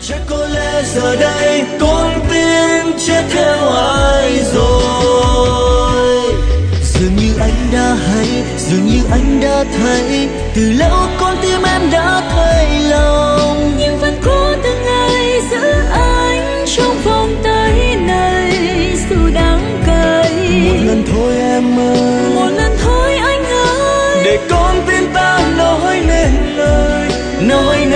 Chắc có lẽ giờ đây con tim chết theo ai rồi. Dường như anh đã hay, dường như anh đã thấy, từ lâu con tim em đã thay lòng. Nhưng vẫn có từng ngày giữ anh trong vòng tay này, dù đáng cay. Một lần thôi em ơi, một lần thôi anh ơi, để con tim ta nói nên lời, nói